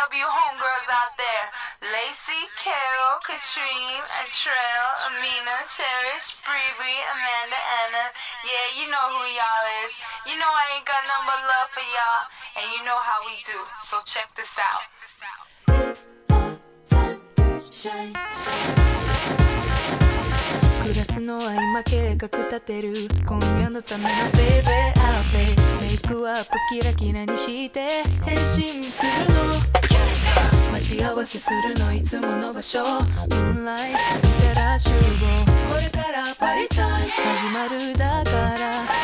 you homegirls out there. Lacey, Carol, Katrine, Trail, Amina, Cherish, Bree, Amanda, Anna. Yeah, you know who y'all is. You know I ain't got nothing but love for y'all. And you know how we do. So check this out. クラスの合間計画立てる今夜のためのベイベーアーベイメイクアップキラキラにして変身するの待ち合わせするのいつもの場所ムーンライト見たら集合これからパリタイム始まるだから